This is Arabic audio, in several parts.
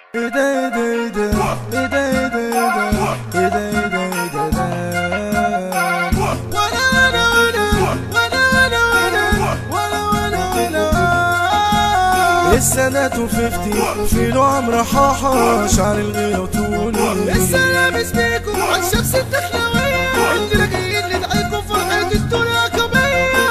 ايه ده ايه ده ايه ده ايه ده ايه ده ايه ده ايه ده ايه ده السنة 250 في له عمرو حاحة شعر الغيرة وطولي السلام اسميكم عن شمس الدخلاوية اللي راجعين ندعيكم فرحة الدنيا كبية.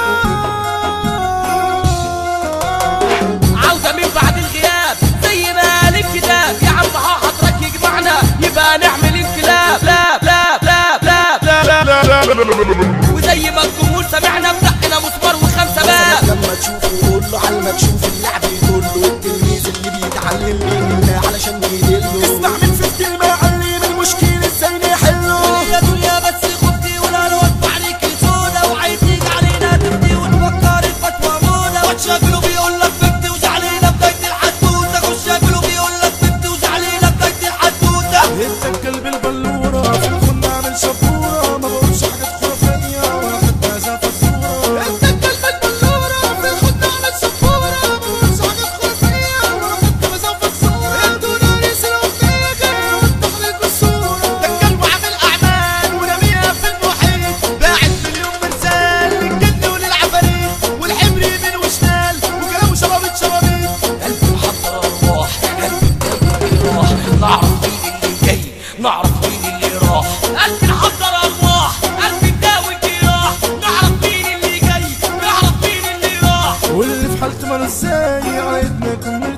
عودة من بعد الغياب زي ما قال الكتاب يا عم حاحة ترك يجمعنا يبقى نعمل انقلاب. لا لا لا لا لا لا لا وزي ما الجمهور سمعنا بدقنا مسمار وخمسة باب. لما تشوفه قول له على المكشوف اللعب يقول له التلميذ اللي بيتعلم مننا علشان يدله. اسمع من في كلمة علم المشكلة ازاي نحله. يا دنيا بس خدي ولا لو ادفع عليك سودا وعايز تيجي علينا تبدي ونفكر الفتوى موضة. وتشغله بيقول لك بنتي وزعلينا بداية الحدوتة. وتشغله بيقول لك بنتي وزعلينا بداية الحدوتة. انت الكلب البلورة في الخن عامل شبورة ما بقولش حاجات خرافية ولا حتى زافة الصورة. انت الكلب البلورة في الخن عامل شبورة ما بقولش حاجات خرافية ولا حتى زافة الصورة. انتوا ناس الأغنية جاية والتحليل بالصورة. ده الكلب عامل أعمال ورميها في المحيط باعت مليون مرسال للجن وللعفاريت والحبر يمين وشمال وكلامه شبابيط شبابيط. قلبي محضر ارواح قلبي بداية راح نعرف مين اللي جاي نعرف مين اللي راح. قلبي محضر ارواح قلبي بداوي الجراح نعرف مين اللي جاي نعرف مين اللي راح. واللي في حالته ماله ازاي عايدنا كل